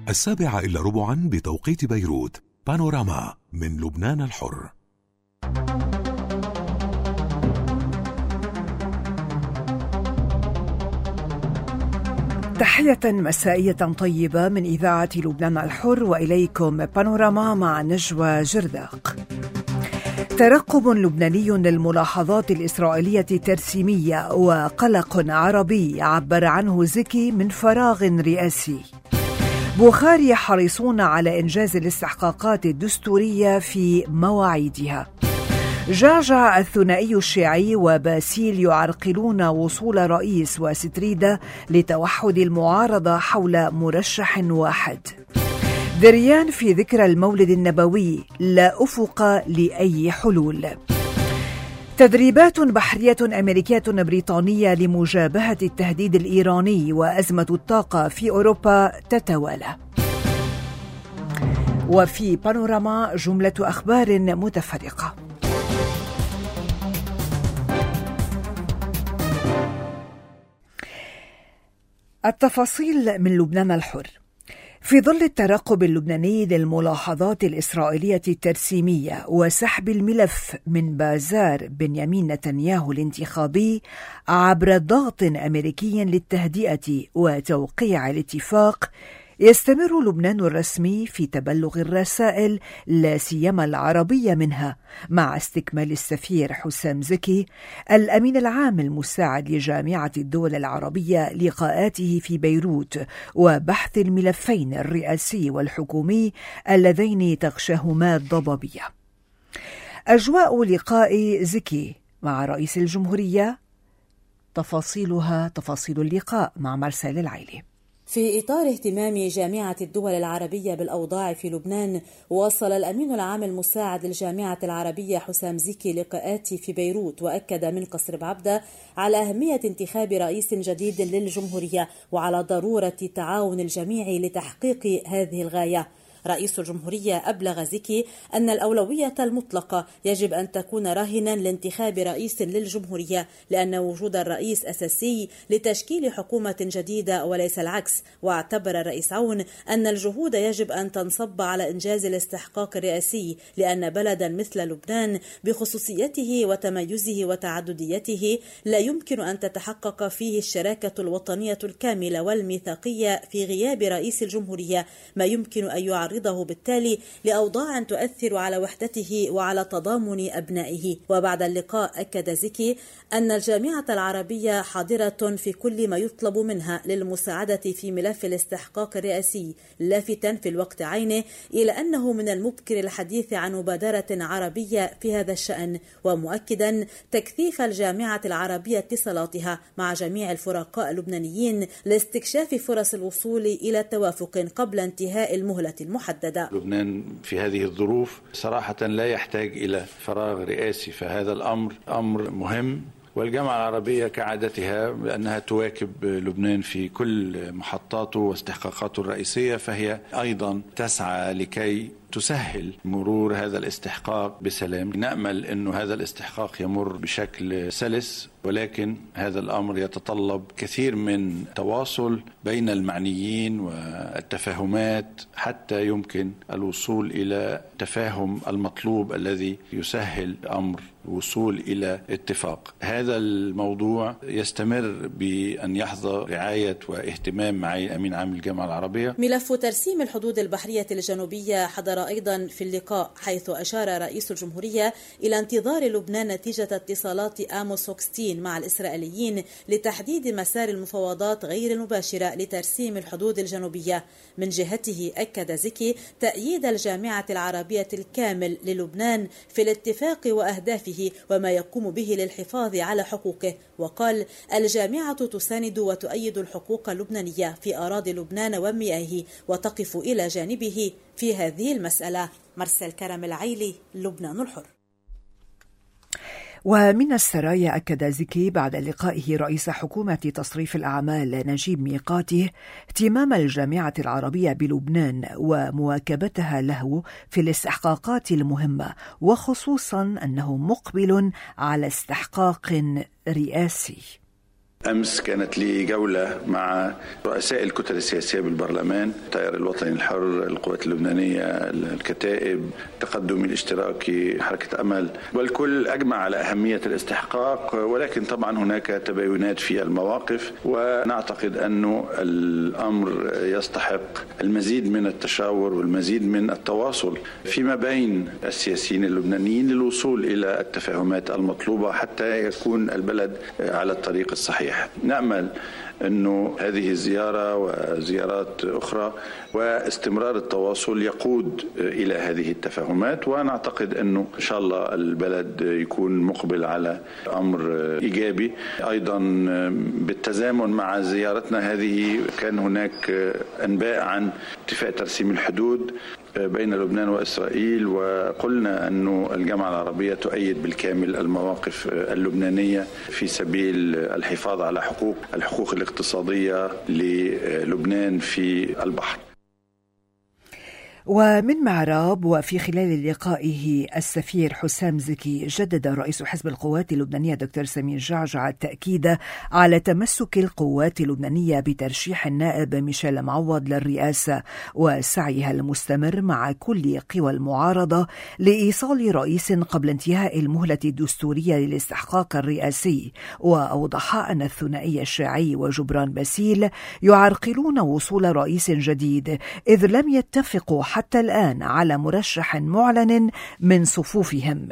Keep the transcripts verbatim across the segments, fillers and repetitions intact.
السابعة إلا ربعا بتوقيت بيروت. بانوراما من لبنان الحر. تحية مسائية طيبة من إذاعة لبنان الحر، وإليكم بانوراما مع نجوى جرداق. ترقب لبناني للملاحظات الإسرائيلية الترسيمية وقلق عربي عبر عنه زكي من فراغ رئاسي. بوخاري حريصون على إنجاز الاستحقاقات الدستورية في مواعيدها. جعجع الثنائي الشيعي وباسيل يعرقلون وصول رئيس وستريدة لتوحد المعارضة حول مرشح واحد. دريان في ذكرى المولد النبوي، لا أفق لأي حلول. تدريبات بحرية أمريكية بريطانية لمجابهة التهديد الإيراني وأزمة الطاقة في أوروبا تتوالى. وفي بانوراما جملة أخبار متفرقة. التفاصيل من لبنان الحر. في ظل الترقب اللبناني للملاحظات الإسرائيلية الترسيمية وسحب الملف من بازار بنيامين نتنياهو الانتخابي عبر ضغط أمريكي للتهدئة وتوقيع الاتفاق، يستمر لبنان الرسمي في تبلغ الرسائل لا سيما العربية منها، مع استكمال السفير حسام زكي الأمين العام المساعد لجامعة الدول العربية لقاءاته في بيروت وبحث الملفين الرئاسي والحكومي اللذين تغشاهما الضبابية. أجواء لقاء زكي مع رئيس الجمهورية، تفاصيلها تفاصيل اللقاء مع مرسال العيلي. في إطار اهتمام جامعة الدول العربية بالأوضاع في لبنان، واصل الأمين العام المساعد للجامعة العربية حسام زكي لقاءات في بيروت، وأكد من قصر بعبدة على أهمية انتخاب رئيس جديد للجمهورية وعلى ضرورة تعاون الجميع لتحقيق هذه الغاية. رئيس الجمهورية أبلغ زكي أن الأولوية المطلقة يجب أن تكون راهنا لانتخاب رئيس للجمهورية، لأن وجود الرئيس أساسي لتشكيل حكومة جديدة وليس العكس. واعتبر الرئيس عون أن الجهود يجب أن تنصب على إنجاز الاستحقاق الرئاسي، لأن بلدا مثل لبنان بخصوصيته وتميزه وتعدديته لا يمكن أن تتحقق فيه الشراكة الوطنية الكاملة والميثاقية في غياب رئيس الجمهورية، ما يمكن أن يعرض بالتالي لأوضاع تؤثر على وحدته وعلى تضامن أبنائه. وبعد اللقاء أكد زكي أن الجامعة العربية حاضرة في كل ما يطلب منها للمساعدة في ملف الاستحقاق الرئاسي، لافتا في الوقت عينه إلى أنه من المبكر الحديث عن مبادرة عربية في هذا الشأن، ومؤكدا تكثيف الجامعة العربية اتصالاتها مع جميع الفرقاء اللبنانيين لاستكشاف فرص الوصول إلى توافق قبل انتهاء المهلة المحددة. لبنان في هذه الظروف صراحة لا يحتاج إلى فراغ رئاسي، فهذا الأمر أمر مهم، والجامعة العربية كعادتها لأنها تواكب لبنان في كل محطاته واستحقاقاته الرئيسية، فهي أيضا تسعى لكي تسهل مرور هذا الاستحقاق بسلام. نأمل أن هذا الاستحقاق يمر بشكل سلس، ولكن هذا الأمر يتطلب كثير من تواصل بين المعنيين والتفاهمات حتى يمكن الوصول إلى تفاهم المطلوب الذي يسهل أمر الوصول إلى اتفاق. هذا الموضوع يستمر بأن يحظى رعاية واهتمام معي أمين عام الجامعة العربية. ملف ترسيم الحدود البحرية الجنوبية حضر أيضا في اللقاء، حيث أشار رئيس الجمهورية إلى انتظار لبنان نتيجة اتصالات آموس هوكستين مع الإسرائيليين لتحديد مسار المفاوضات غير المباشرة لترسيم الحدود الجنوبية. من جهته أكد زكي تأييد الجامعة العربية الكامل للبنان في الاتفاق وأهدافه وما يقوم به للحفاظ على حقوقه، وقال الجامعة تساند وتؤيد الحقوق اللبنانية في أراضي لبنان ومياهه وتقف إلى جانبه في هذه المسألة. مرسل كرم العيلي، لبنان الحر. ومن السرايا أكد زكي بعد لقائه رئيس حكومة تصريف الأعمال نجيب ميقاتي اهتمام الجامعة العربية بلبنان ومواكبتها له في الاستحقاقات المهمة، وخصوصا أنه مقبل على استحقاق رئاسي. أمس كانت لي جولة مع رؤساء الكتل السياسية بالبرلمان، التيار الوطني الحر، القوات اللبنانية، الكتائب، التقدم الاشتراكي، حركة أمل، والكل أجمع على أهمية الاستحقاق، ولكن طبعا هناك تباينات في المواقف، ونعتقد أن الأمر يستحق المزيد من التشاور والمزيد من التواصل فيما بين السياسيين اللبنانيين للوصول إلى التفاهمات المطلوبة حتى يكون البلد على الطريق الصحيح. نأمل أنه هذه الزيارة وزيارات أخرى واستمرار التواصل يقود إلى هذه التفاهمات، ونعتقد أنه إن شاء الله البلد يكون مقبل على أمر إيجابي. أيضا بالتزامن مع زيارتنا هذه كان هناك أنباء عن اتفاق ترسيم الحدود بين لبنان وإسرائيل، وقلنا أن الجامعة العربية تؤيد بالكامل المواقف اللبنانية في سبيل الحفاظ على حقوق الحقوق الاقتصادية للبنان في البحر. ومن معراب وفي خلال لقائه السفير حسام زكي، جدد رئيس حزب القوات اللبنانية دكتور سمير جعجع التأكيد على تمسك القوات اللبنانية بترشيح النائب ميشيل معوض للرئاسة وسعيها المستمر مع كل قوى المعارضة لإيصال رئيس قبل انتهاء المهلة الدستورية للاستحقاق الرئاسي. وأوضح أن الثنائي الشيعي وجبران باسيل يعرقلون وصول رئيس جديد إذ لم يتفقوا حتى الآن على مرشح معلن من صفوفهم.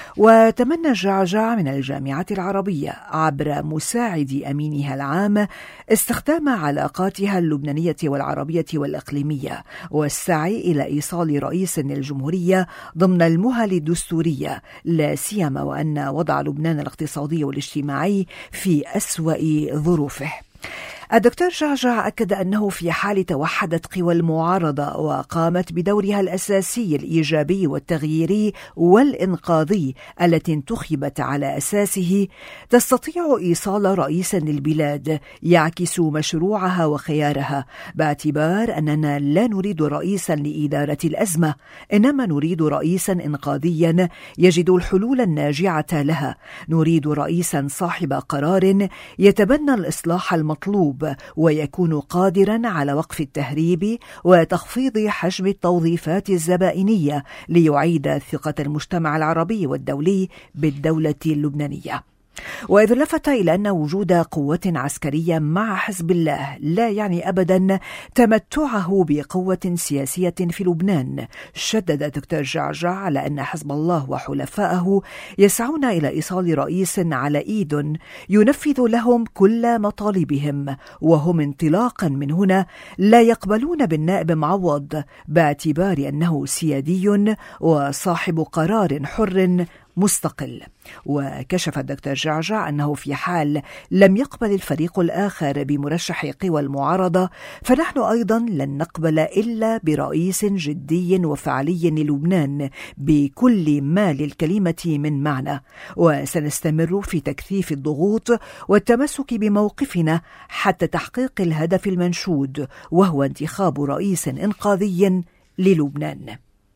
وتمنى جعجع من الجامعة العربية عبر مساعد أمينها العام استخدام علاقاتها اللبنانية والعربية والإقليمية والسعي إلى إيصال رئيس للجمهورية ضمن المهل الدستورية، لا سيما وأن وضع لبنان الاقتصادي والاجتماعي في أسوأ ظروفه. الدكتور جعجع أكد أنه في حال توحدت قوى المعارضة وقامت بدورها الأساسي الإيجابي والتغييري والإنقاذي التي انتخبت على أساسه، تستطيع إيصال رئيس للبلاد يعكس مشروعها وخيارها، باعتبار أننا لا نريد رئيسا لإدارة الأزمة، إنما نريد رئيسا إنقاذيا يجد الحلول الناجعة لها. نريد رئيسا صاحب قرار يتبنى الإصلاح المطلوب ويكون قادرا على وقف التهريب وتخفيض حجم التوظيفات الزبائنية ليعيد ثقة المجتمع العربي والدولي بالدولة اللبنانية. وإذ لفت إلى أن وجود قوة عسكرية مع حزب الله لا يعني أبدا تمتعه بقوة سياسية في لبنان، شدد دكتور جعجع على أن حزب الله وحلفائه يسعون إلى إيصال رئيس على إيد ينفذ لهم كل مطالبهم، وهم انطلاقا من هنا لا يقبلون بالنائب معوض باعتبار أنه سيادي وصاحب قرار حر مستقل. وكشف الدكتور جعجع أنه في حال لم يقبل الفريق الآخر بمرشح قوى المعارضة فنحن أيضا لن نقبل إلا برئيس جدي وفعلي للبنان بكل ما للكلمة من معنى، وسنستمر في تكثيف الضغوط والتمسك بموقفنا حتى تحقيق الهدف المنشود وهو انتخاب رئيس إنقاذي للبنان.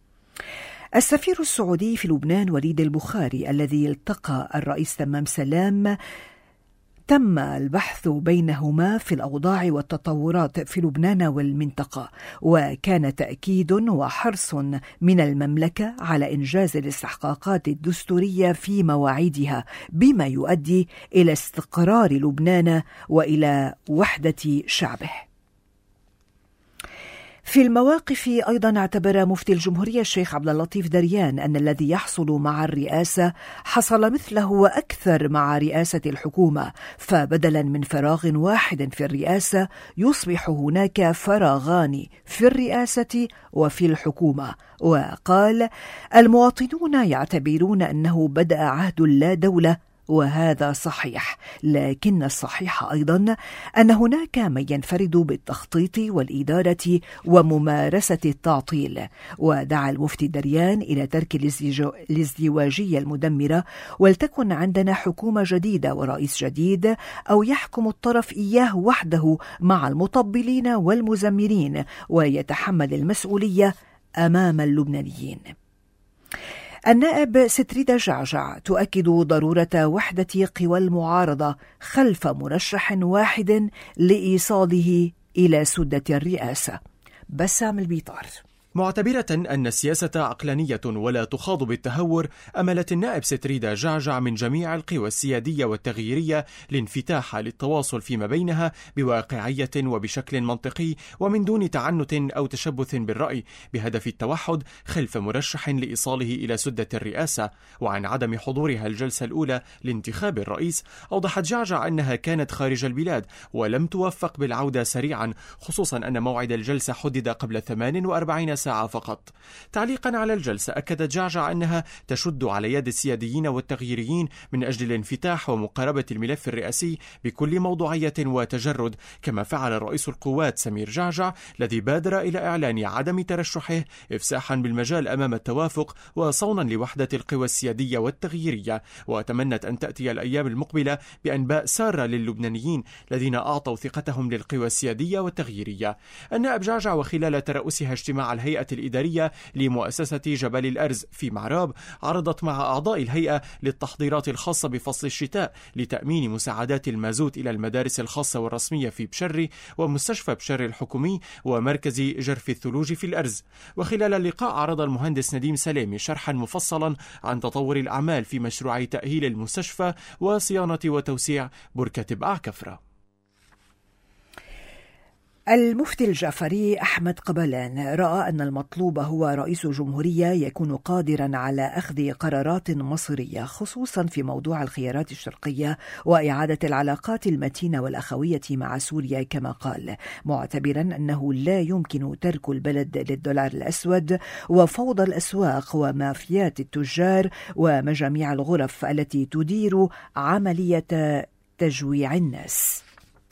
السفير السعودي في لبنان وليد البخاري الذي التقى الرئيس تمام سلام تم البحث بينهما في الأوضاع والتطورات في لبنان والمنطقة، وكان تأكيد وحرص من المملكة على إنجاز الاستحقاقات الدستورية في مواعيدها بما يؤدي إلى استقرار لبنان وإلى وحدة شعبه. في المواقف أيضا اعتبر مفتي الجمهورية الشيخ عبد اللطيف دريان أن الذي يحصل مع الرئاسة حصل مثله وأكثر مع رئاسة الحكومة، فبدلا من فراغ واحد في الرئاسة يصبح هناك فراغان في الرئاسة وفي الحكومة. وقال: المواطنون يعتبرون أنه بدأ عهد لا دولة، وهذا صحيح، لكن الصحيح أيضا أن هناك من ينفرد بالتخطيط والإدارة وممارسة التعطيل. ودعا المفتي دريان إلى ترك الازدواجية المدمرة، ولتكن عندنا حكومة جديدة ورئيس جديد، أو يحكم الطرف إياه وحده مع المطبلين والمزمرين ويتحمل المسؤولية أمام اللبنانيين. النائب ستريدا جعجع تؤكد ضرورة وحدة قوى المعارضة خلف مرشح واحد لإيصاله إلى سدة الرئاسة. بسام البيطار. معتبرة أن السياسة عقلانية ولا تخاض بالتهور، أملت النائب ستريدا جعجع من جميع القوى السيادية والتغييرية الانفتاح للتواصل فيما بينها بواقعية وبشكل منطقي ومن دون تعنت أو تشبث بالرأي، بهدف التوحد خلف مرشح لإيصاله إلى سدة الرئاسة. وعن عدم حضورها الجلسة الأولى لانتخاب الرئيس، أوضحت جعجع أنها كانت خارج البلاد ولم توفق بالعودة سريعا، خصوصا أن موعد الجلسة حدد قبل ثمان وأربعين ساعة فقط. تعليقا على الجلسة، أكدت جعجع أنها تشد على يد السياديين والتغييريين من أجل الانفتاح ومقاربة الملف الرئاسي بكل موضوعية وتجرد، كما فعل رئيس القوات سمير جعجع الذي بادر إلى إعلان عدم ترشحه إفساحا بالمجال أمام التوافق وصونا لوحدة القوى السيادية والتغييرية. وتمنت أن تأتي الأيام المقبلة بأنباء سارة للبنانيين الذين أعطوا ثقتهم للقوى السيادية والتغييرية. النائب جعجع وخلال ترأسها اجتماع الهيئة الإدارية لمؤسسة جبل الأرز في معراب، عرضت مع أعضاء الهيئة للتحضيرات الخاصة بفصل الشتاء لتأمين مساعدات المازوت إلى المدارس الخاصة والرسمية في بشري ومستشفى بشري الحكومي ومركز جرف الثلوج في الأرز. وخلال اللقاء عرض المهندس نديم سلامي شرحا مفصلا عن تطور الأعمال في مشروع تأهيل المستشفى وصيانة وتوسيع بركة بأعكفرة. المفتي الجعفري أحمد قبلان رأى أن المطلوب هو رئيس جمهورية يكون قادرا على أخذ قرارات مصيرية، خصوصا في موضوع الخيارات الشرقية وإعادة العلاقات المتينة والأخوية مع سوريا، كما قال، معتبرا أنه لا يمكن ترك البلد للدولار الأسود وفوضى الأسواق ومافيات التجار ومجاميع الغرف التي تدير عملية تجويع الناس.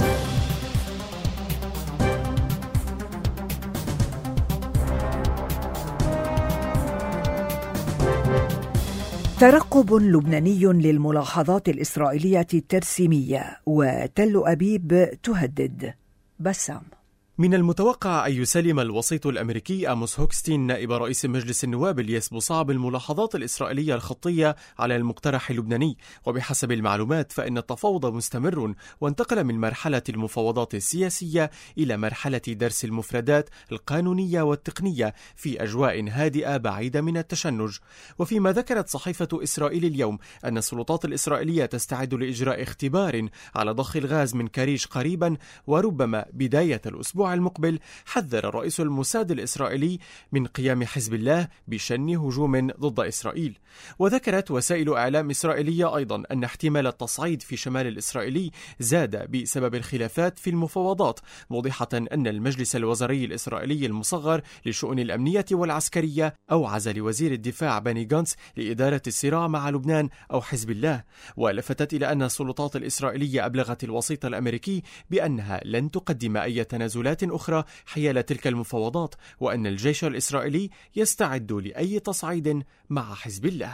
ترقب لبناني للملاحظات الإسرائيلية الترسيمية وتل أبيب تهدد. بسام. من المتوقع أن يسلم الوسيط الأمريكي آموس هوكستين نائب رئيس مجلس النواب الياس بوصعب الملاحظات الإسرائيلية الخطية على المقترح اللبناني. وبحسب المعلومات فإن التفاوض مستمر، وانتقل من مرحلة المفاوضات السياسية إلى مرحلة درس المفردات القانونية والتقنية في أجواء هادئة بعيدة من التشنج. وفيما ذكرت صحيفة إسرائيل اليوم أن السلطات الإسرائيلية تستعد لإجراء اختبار على ضخ الغاز من كريش قريبا وربما بداية الأسبوع المقبل، حذر رئيس الموساد الإسرائيلي من قيام حزب الله بشن هجوم ضد إسرائيل. وذكرت وسائل إعلام إسرائيلية أيضا أن احتمال التصعيد في شمال الإسرائيلي زاد بسبب الخلافات في المفاوضات، موضحة أن المجلس الوزاري الإسرائيلي المصغر للشؤون الأمنية والعسكرية أوعز لوزير الدفاع بني غانتس لإدارة الصراع مع لبنان أو حزب الله. ولفتت إلى أن السلطات الإسرائيلية أبلغت الوسيط الأمريكي بأنها لن تقدم أي تنازلات أخرى حيال تلك المفاوضات، وأن الجيش الإسرائيلي يستعد لأي تصعيد مع حزب الله.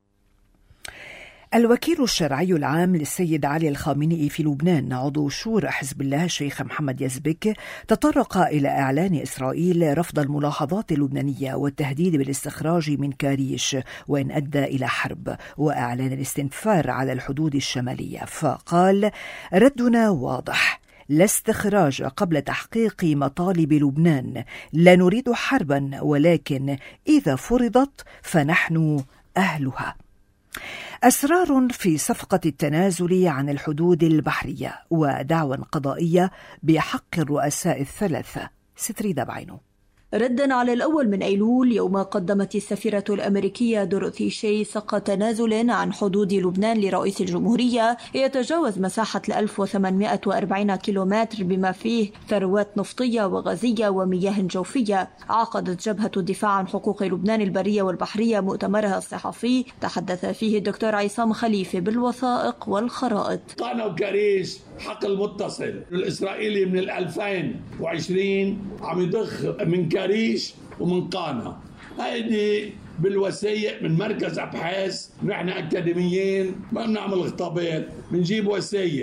الوكيل الشرعي العام للسيد علي الخامنئي في لبنان عضو شورى حزب الله الشيخ محمد يزبك تطرق إلى إعلان إسرائيل رفض الملاحظات اللبنانية والتهديد بالاستخراج من كاريش وإن أدى إلى حرب، وإعلان الاستنفار على الحدود الشمالية. فقال: ردنا واضح، لا استخراج قبل تحقيق مطالب لبنان، لا نريد حربا، ولكن إذا فرضت فنحن أهلها. أسرار في صفقة التنازل عن الحدود البحرية ودعوى قضائية بحق الرؤساء الثلاثة. ستريدا بعينه. ردا على الأول من أيلول يوم قدمت السفيرة الأمريكية دورثي شي سق تنازل عن حدود لبنان لرئيس الجمهورية يتجاوز مساحة ألف وثمانمائة وأربعين كيلومتر بما فيه ثروات نفطية وغازية ومياه جوفية. عقدت جبهة الدفاع عن حقوق لبنان البرية والبحرية مؤتمرها الصحفي تحدث فيه الدكتور عصام خليفة بالوثائق والخرائط. قانا وكريش حق المتصل الإسرائيلي من ألفين وعشرين عم يضخ من كريش ومن قانا. هيدي بالوثائق من مركز أبحاث، نحن أكاديميين ما بنعمل خطابات، بنجيب وثائق.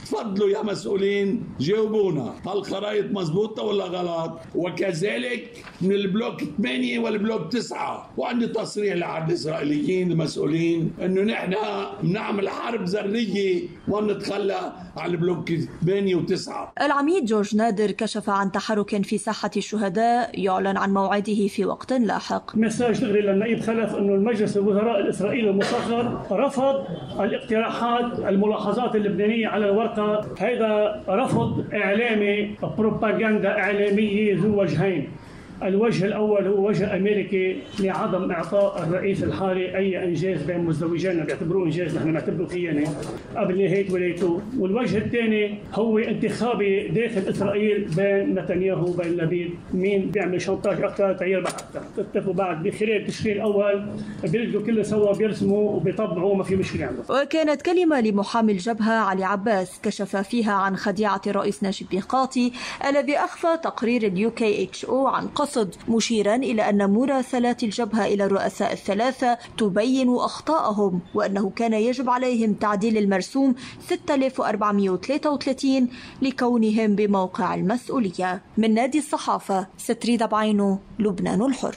تفضلوا يا مسؤولين جاوبونا، هالخرائط مزبوطة ولا غلط؟ وكذلك من البلوك ثمانية والبلوك تسعة. وعندي تصريح لعند الإسرائيليين المسؤولين أنه نحن بنعمل حرب ذرية ونتخلى عن البلوك ثمانية وتسعة. العميد جورج نادر كشف عن تحرك في ساحة الشهداء يعلن عن موعده في وقت لاحق. مساج دغري للنائب خلف أنه المجلس الوزراء الإسرائيلي المصغر رفض الاقتراحات الملاحظات اللبنانية على الورقة. هذا رفض إعلامي، بروباغندا إعلامية ذو وجهين. الوجه الأول هو وجه أمريكي لعدم إعطاء الرئيس الحالي أي إنجاز بين مزدوجين بيعتبروه إنجاز، نحن نعتبره خيانة قبل نهاية ولايته. والوجه الثاني هو انتخابي داخل إسرائيل بين نتنياهو وبين لبيد، مين بيعمل شانتاج أكثر تعير بعد تتفقوا بعد بخلال تشرين الأول بيلجوا كله سوا بيرسموا وبيطبعوا ما في مشكلة عنده. وكانت كلمة لمحامي الجبهة علي عباس كشف فيها عن خديعة الرئيس ناجي ميقاتي الذي أخفى تقرير اليو كي إتش أو عن قصد، مشيرا إلى أن مراسلات الجبهة إلى الرؤساء الثلاثة تبين أخطاءهم وأنه كان يجب عليهم تعديل المرسوم ستة آلاف وأربعمائة وثلاثة وثلاثين لكونهم بموقع المسؤولية. من نادي الصحافة ستريدا بعينو، لبنان الحر.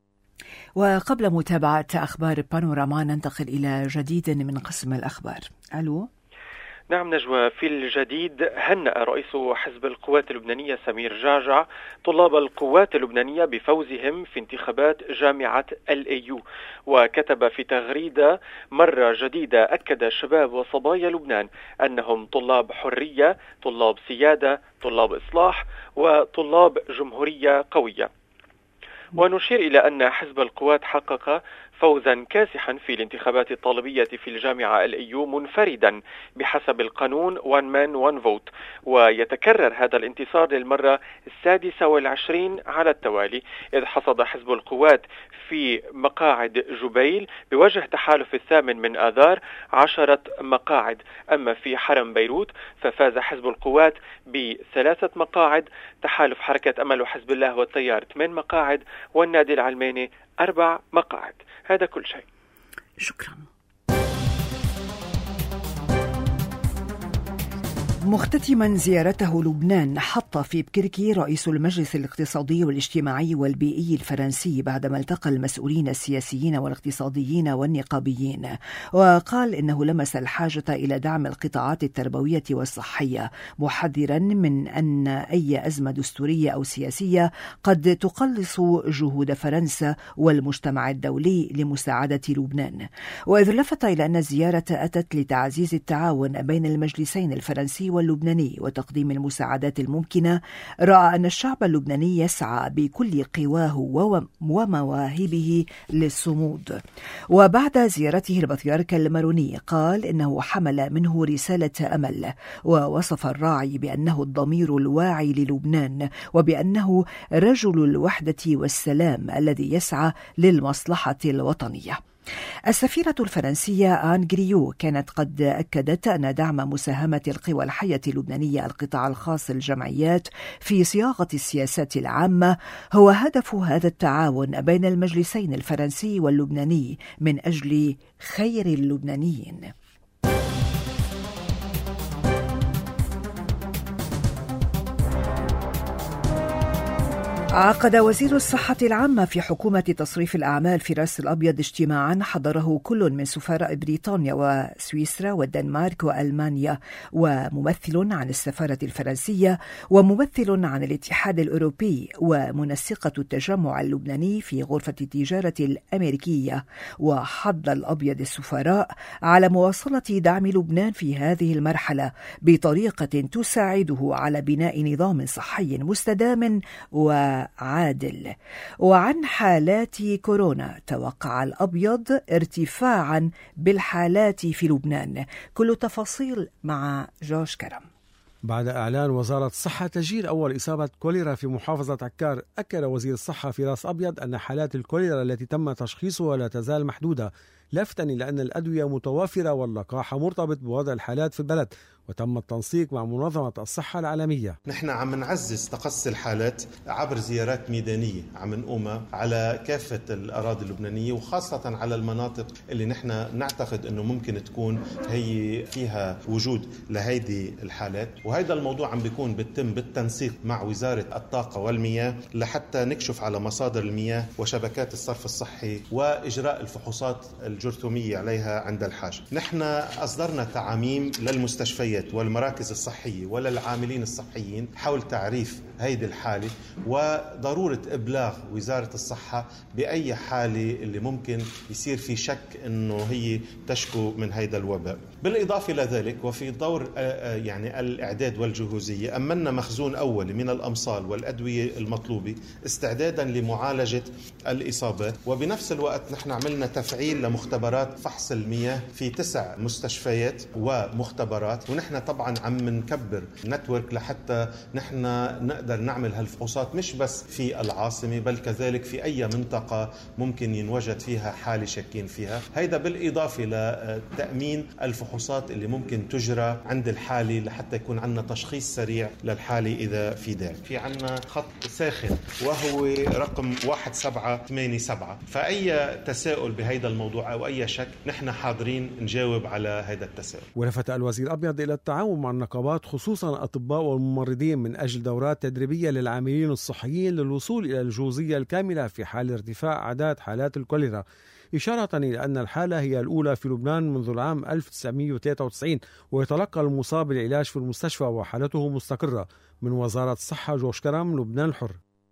وقبل متابعة أخبار بانوراما ننتقل إلى جديد من قسم الأخبار. ألو. نعم نجوى، في الجديد هنأ رئيس حزب القوات اللبنانية سمير جعجع طلاب القوات اللبنانية بفوزهم في انتخابات جامعة الاي يو، وكتب في تغريدة: مرة جديدة أكد شباب وصبايا لبنان أنهم طلاب حرية، طلاب سيادة، طلاب إصلاح، وطلاب جمهورية قوية. ونشير إلى أن حزب القوات حقق فوزا كاسحا في الانتخابات الطالبية في الجامعة الأيو منفردا بحسب القانون one man one vote، ويتكرر هذا الانتصار للمرة السادسة والعشرين على التوالي، إذ حصد حزب القوات في مقاعد جبيل بوجه تحالف الثامن من آذار عشرة مقاعد. أما في حرم بيروت ففاز حزب القوات بثلاثة مقاعد، تحالف حركة أمل وحزب الله والتيار ثمان مقاعد، والنادي العلماني أربع مقاعد. هذا كل شيء. شكرا. مختتما زيارته لبنان، حط في بكركي رئيس المجلس الاقتصادي والاجتماعي والبيئي الفرنسي بعدما التقى المسؤولين السياسيين والاقتصاديين والنقابيين، وقال إنه لمس الحاجة إلى دعم القطاعات التربوية والصحية، محذرا من أن أي أزمة دستورية أو سياسية قد تقلص جهود فرنسا والمجتمع الدولي لمساعدة لبنان. وإذ لفت إلى أن الزيارة أتت لتعزيز التعاون بين المجلسين الفرنسي واللبناني وتقديم المساعدات الممكنة، رأى أن الشعب اللبناني يسعى بكل قواه ومواهبه للصمود. وبعد زيارته البطريرك الماروني قال إنه حمل منه رسالة أمل، ووصف الراعي بأنه الضمير الواعي للبنان، وبأنه رجل الوحدة والسلام الذي يسعى للمصلحة الوطنية. السفيرة الفرنسية آن غريو كانت قد أكدت أن دعم مساهمة القوى الحية اللبنانية القطاع الخاص الجمعيات في صياغة السياسات العامة هو هدف هذا التعاون بين المجلسين الفرنسي واللبناني من أجل خير اللبنانيين. عقد وزير الصحة العامة في حكومة تصريف الأعمال في رأس الأبيض اجتماعا حضره كل من سفراء بريطانيا وسويسرا والدنمارك وألمانيا، وممثل عن السفارة الفرنسية، وممثل عن الاتحاد الأوروبي، ومنسقة التجمع اللبناني في غرفة التجارة الأمريكية. وحض الأبيض السفراء على مواصلة دعم لبنان في هذه المرحلة بطريقة تساعده على بناء نظام صحي مستدام و عادل. وعن حالات كورونا، توقع الأبيض ارتفاعا بالحالات في لبنان. كل تفاصيل مع جوش كرم. بعد إعلان وزارة الصحة تسجيل أول إصابة كوليرا في محافظة عكار، أكد وزير الصحة في راس أبيض أن حالات الكوليرا التي تم تشخيصها لا تزال محدودة، لافتا إلى أن الأدوية متوافرة واللقاح مرتبط بوضع الحالات في البلد، وتم التنسيق مع منظمة الصحة العالمية. نحن عم نعزز تقصي الحالات عبر زيارات ميدانية عم نقومها على كافة الأراضي اللبنانية، وخاصة على المناطق اللي نحن نعتقد أنه ممكن تكون هي فيها وجود لهيدي الحالات. وهذا الموضوع عم بيكون بيتم بالتنسيق مع وزارة الطاقة والمياه لحتى نكشف على مصادر المياه وشبكات الصرف الصحي وإجراء الفحوصات الجرثومية عليها عند الحاجة. نحن أصدرنا تعاميم للمستشفيات والمراكز الصحية وللعاملين الصحيين حول تعريف هيدي الحالة وضرورة إبلاغ وزارة الصحة بأي حالة اللي ممكن يصير في شك أنه هي تشكو من هيدا الوباء. بالإضافة لذلك وفي دور يعني الإعداد والجهوزية أمنا مخزون أولي من الأمصال والأدوية المطلوبة استعدادا لمعالجة الإصابات. وبنفس الوقت نحن عملنا تفعيل لمختبرات فحص المياه في تسع مستشفيات ومختبرات، ونحن طبعا عم نكبر نتورك لحتى نحن نقدر نعمل هالفحوصات مش بس في العاصمة بل كذلك في أي منطقة ممكن ينوجد فيها حالة شاكين فيها. هيدا بالإضافة لتأمين الفحوصات اللي ممكن تجرى عند الحالة لحتى يكون عندنا تشخيص سريع للحالة إذا في داعي. في عندنا خط ساخن وهو رقم واحد سبعة ثمانية سبعة، فأي تساؤل بهيدا الموضوع أو أي شك نحن حاضرين نجاوب على هيدا التساؤل. ولفت الوزير الأبيض إلى التعاون مع النقابات خصوصا الأطباء والممرضين من أجل دورات تدريبية للعاملين الصحيين للوصول إلى الجوزية الكاملة في حال ارتفاع أعداد حالات الكوليرا، إشارة إلى أن الحالة هي الأولى في لبنان منذ العام ألف وتسعمائة وثلاثة وتسعين، ويتلقى المصاب العلاج في المستشفى وحالته مستقرة. من وزارة الصحة جوش كرم، لبنان الحر.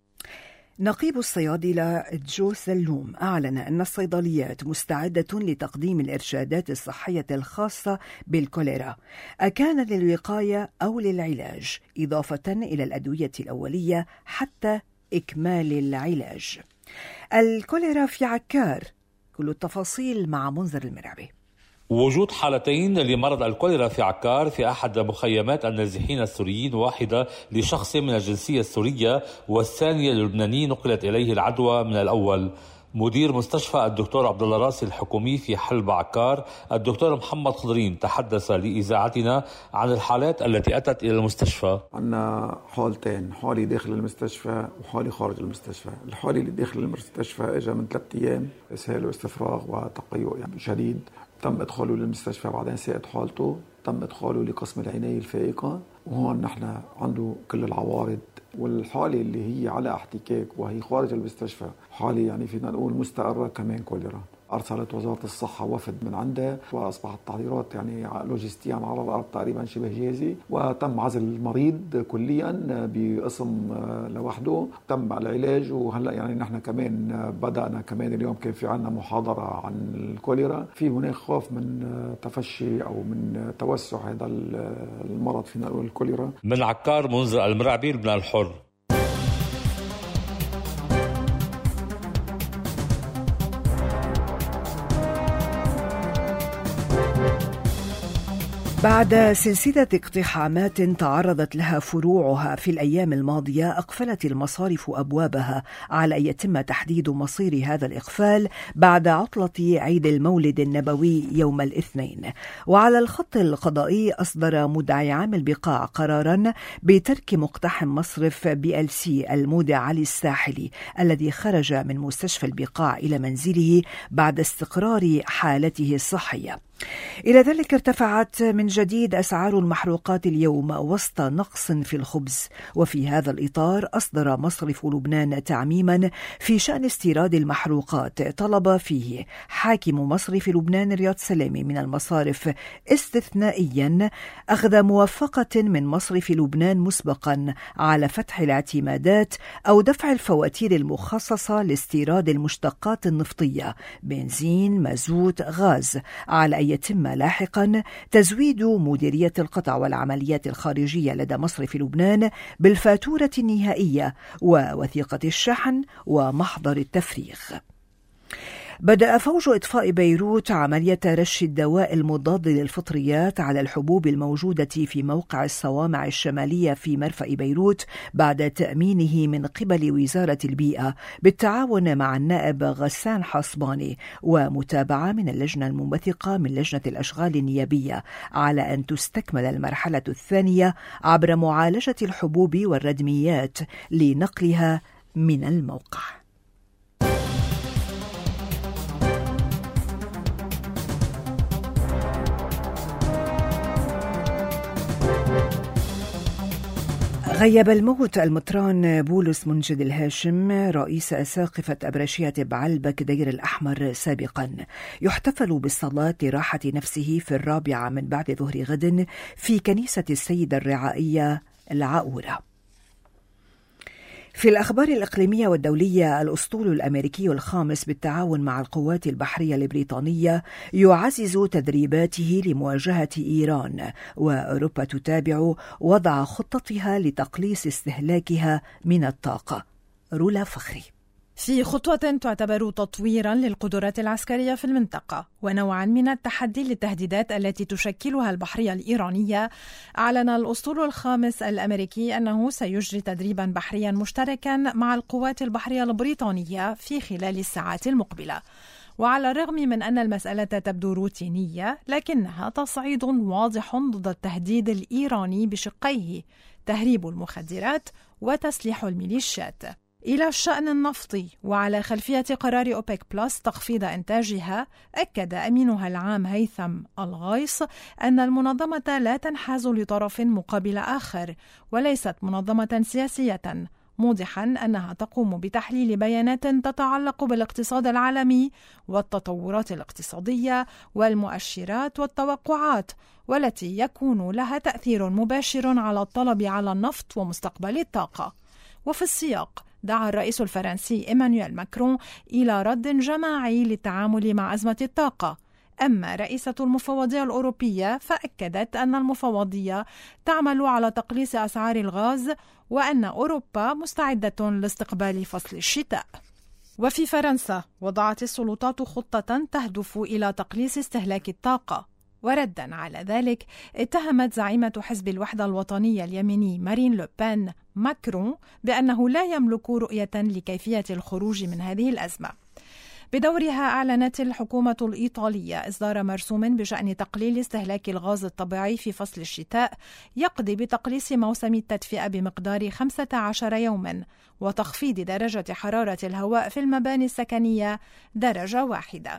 نقيب الصيادلة جو سلوم أعلن أن الصيدليات مستعدة لتقديم الإرشادات الصحية الخاصة بالكوليرا، أكان للوقاية أو للعلاج، إضافة إلى الأدوية الأولية حتى إكمال العلاج. الكوليرا في عكار، كل التفاصيل مع منذر المرعبي. وجود حالتين لمرض الكوليرا في عكار في أحد مخيمات النازحين السوريين، واحدة لشخص من الجنسية السورية والثانية للبناني نقلت إليه العدوى من الأول. مدير مستشفى الدكتور عبد الله راسي الحكومي في حلب عكار الدكتور محمد خضرين تحدث لإذاعتنا عن الحالات التي أتت إلى المستشفى. عندنا حالتين، حالة داخل المستشفى وحالة خارج المستشفى. الحالة اللي داخل المستشفى اجى من ثلاث أيام، إسهال واستفراغ وتقيؤ يعني شديد، تم إدخاله للمستشفى بعدين ساءت حالته، تم إدخاله لقسم العناية الفائقة، وهون نحن عنده كل العوارض. والحالة اللي هي على احتكاك وهي خارج المستشفى حالة يعني فينا نقول مستقرة كمان كوليرا. أرسلت وزارة الصحة وفد من عندها وأصبحت التحضيرات يعني لوجستيا على الأرض تقريبا شبه جاهزة، وتم عزل المريض كليا بقسم لوحده، تم العلاج. وهلأ يعني نحن كمان بدأنا كمان اليوم كان في عنا محاضرة عن الكوليرا. في هناك خوف من تفشي أو من توسع هذا المرض فينا نقول الكوليرا. من عكار منذر المرعبي، لبنان الحر. بعد سلسلة اقتحامات تعرضت لها فروعها في الأيام الماضية، أقفلت المصارف أبوابها على أن يتم تحديد مصير هذا الإقفال بعد عطلة عيد المولد النبوي يوم الاثنين. وعلى الخط القضائي أصدر مدعي عام البقاع قرارا بترك مقتحم مصرف بي ال سي المودع علي الساحلي الذي خرج من مستشفى البقاع إلى منزله بعد استقرار حالته الصحية. إلى ذلك ارتفعت من جديد أسعار المحروقات اليوم وسط نقص في الخبز. وفي هذا الإطار أصدر مصرف لبنان تعميما في شأن استيراد المحروقات طلب فيه حاكم مصرف لبنان رياض سلامي من المصارف استثنائيا أخذ موافقة من مصرف لبنان مسبقا على فتح الاعتمادات أو دفع الفواتير المخصصة لاستيراد المشتقات النفطية بنزين، مازوت، غاز، على أن يتم لاحقا تزويد مديرية القطع والعمليات الخارجية لدى مصرف لبنان بالفاتورة النهائية ووثيقة الشحن ومحضر التفريغ. بدأ فوج إطفاء بيروت عملية رش الدواء المضاد للفطريات على الحبوب الموجودة في موقع الصوامع الشمالية في مرفأ بيروت بعد تأمينه من قبل وزارة البيئة بالتعاون مع النائب غسان حصباني ومتابعة من اللجنة المنبثقة من لجنة الأشغال النيابية على أن تستكمل المرحلة الثانية عبر معالجة الحبوب والردميات لنقلها من الموقع. غيب الموت المطران بولس منجد الهاشم رئيس أساقفة أبرشية بعلبك دير الأحمر سابقا. يحتفل بالصلاة لراحة نفسه في الرابعة من بعد ظهر غد في كنيسة السيدة الرعائية العاورة. في الأخبار الإقليمية والدولية، الأسطول الأمريكي الخامس بالتعاون مع القوات البحرية البريطانية يعزز تدريباته لمواجهة إيران، وأوروبا تتابع وضع خطتها لتقليص استهلاكها من الطاقة. رولا فخري. في خطوة تعتبر تطويراً للقدرات العسكرية في المنطقة ونوعاً من التحدي للتهديدات التي تشكلها البحرية الإيرانية، أعلن الأسطول الخامس الأمريكي أنه سيجري تدريباً بحرياً مشتركاً مع القوات البحرية البريطانية في خلال الساعات المقبلة. وعلى الرغم من أن المسألة تبدو روتينية، لكنها تصعيد واضح ضد التهديد الإيراني بشقيه: تهريب المخدرات وتسليح الميليشيات. إلى الشأن النفطي، وعلى خلفية قرار أوبك بلس تخفيض إنتاجها، أكد أمينها العام هيثم الغيص أن المنظمة لا تنحاز لطرف مقابل آخر وليست منظمة سياسية، موضحاً أنها تقوم بتحليل بيانات تتعلق بالاقتصاد العالمي والتطورات الاقتصادية والمؤشرات والتوقعات، والتي يكون لها تأثير مباشر على الطلب على النفط ومستقبل الطاقة. وفي السياق، دعا الرئيس الفرنسي إيمانويل ماكرون إلى رد جماعي للتعامل مع أزمة الطاقة. أما رئيسة المفوضية الأوروبية فأكدت أن المفوضية تعمل على تقليص أسعار الغاز وأن أوروبا مستعدة لاستقبال فصل الشتاء. وفي فرنسا، وضعت السلطات خطة تهدف إلى تقليص استهلاك الطاقة. وردا على ذلك، اتهمت زعيمة حزب الوحدة الوطنية اليميني مارين لوبان ماكرون بأنه لا يملك رؤية لكيفية الخروج من هذه الأزمة. بدورها، أعلنت الحكومة الإيطالية إصدار مرسوم بشأن تقليل استهلاك الغاز الطبيعي في فصل الشتاء يقضي بتقليص موسم التدفئة بمقدار خمسة عشر يوما وتخفيض درجة حرارة الهواء في المباني السكنية درجة واحدة.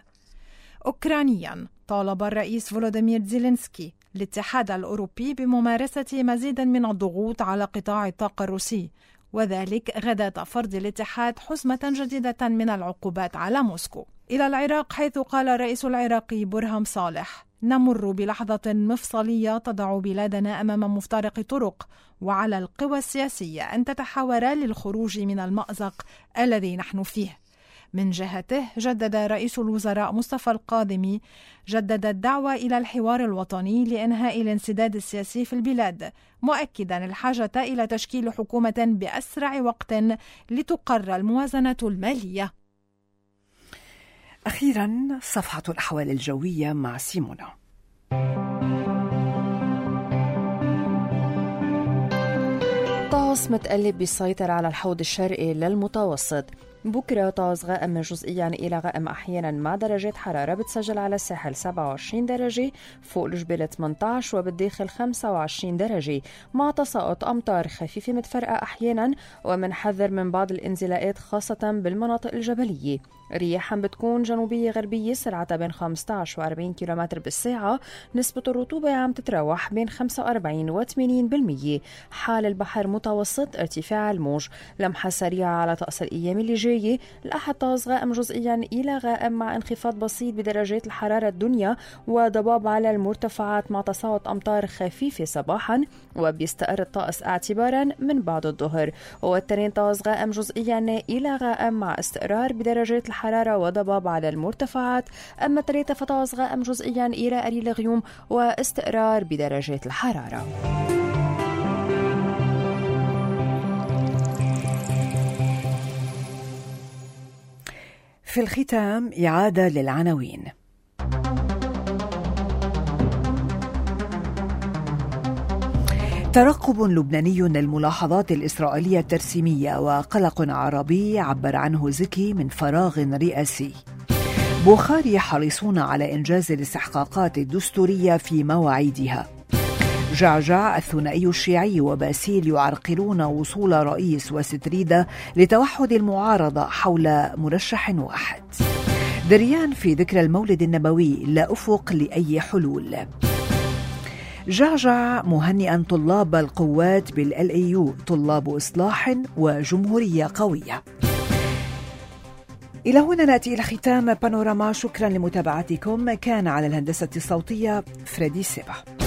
أوكرانيا، طالب الرئيس فولوديمير زيلينسكي الاتحاد الأوروبي بممارسة مزيد من الضغوط على قطاع الطاقة الروسي، وذلك غداة فرض الاتحاد حزمة جديدة من العقوبات على موسكو. إلى العراق، حيث قال الرئيس العراقي برهام صالح: نمر بلحظة مفصلية تضع بلادنا أمام مفترق طرق، وعلى القوى السياسية أن تتحاورا للخروج من المأزق الذي نحن فيه. من جهته، جدد رئيس الوزراء مصطفى القاضمي جدد الدعوة إلى الحوار الوطني لإنهاء الانسداد السياسي في البلاد، مؤكدا الحاجة إلى تشكيل حكومة بأسرع وقت لتقر الموازنة المالية. أخيرا، صفحة الأحوال الجوية مع سيمونا. طقس متقلب بيسيطر على الحوض الشرقي للمتوسط. بكرة طقس غائم جزئيا إلى غائم أحيانا مع درجات حرارة بتسجل على الساحل سبعة وعشرين درجة، فوق الجبال ثمانية عشر وبالداخل خمسة وعشرين درجة، مع تساقط أمطار خفيفة متفرقة أحيانا، ومنحذر من بعض الانزلاقات خاصة بالمناطق الجبلية. رياحا بتكون جنوبية غربية سرعتها بين خمسة عشر وأربعين كيلومتر بالساعة، نسبة الرطوبة عم تتراوح بين خمسة وأربعين وثمانين بالمية. حال البحر متوسط، ارتفاع الموج. لمحة سريعة على طقس الأيام اللي جاية. الأحد طقس غائم جزئيا إلى غائم مع انخفاض بسيط بدرجات الحرارة الدنيا وضباب على المرتفعات مع تساقط أمطار خفيفة صباحا، وبيستقر الطقس اعتبارا من بعد الظهر. والتنين طقس غائم جزئيا إلى غائم مع استقرار بدرجات الحرارة وضباب على المرتفعات. أما الثلاثة فطقس غائم جزئيا إلى قليل غيوم واستقرار بدرجات الحرارة. في الختام إعادة للعناوين. ترقب لبناني للملاحظات الإسرائيلية الترسيمية وقلق عربي عبر عنه زكي من فراغ رئاسي. بوخاري حريصون على إنجاز الاستحقاقات الدستورية في مواعيدها. جعجع الثنائي الشيعي وباسيل يعرقلون وصول رئيس وستريدة لتوحد المعارضة حول مرشح واحد. دريان في ذكرى المولد النبوي لا أفق لأي حلول. جعجع مهنئا طلاب القوات بالال اي يو طلاب إصلاح وجمهورية قوية. إلى هنا نأتي إلى ختام بانوراما. شكرا لمتابعتكم. كان على الهندسة الصوتية فريدي سيبا.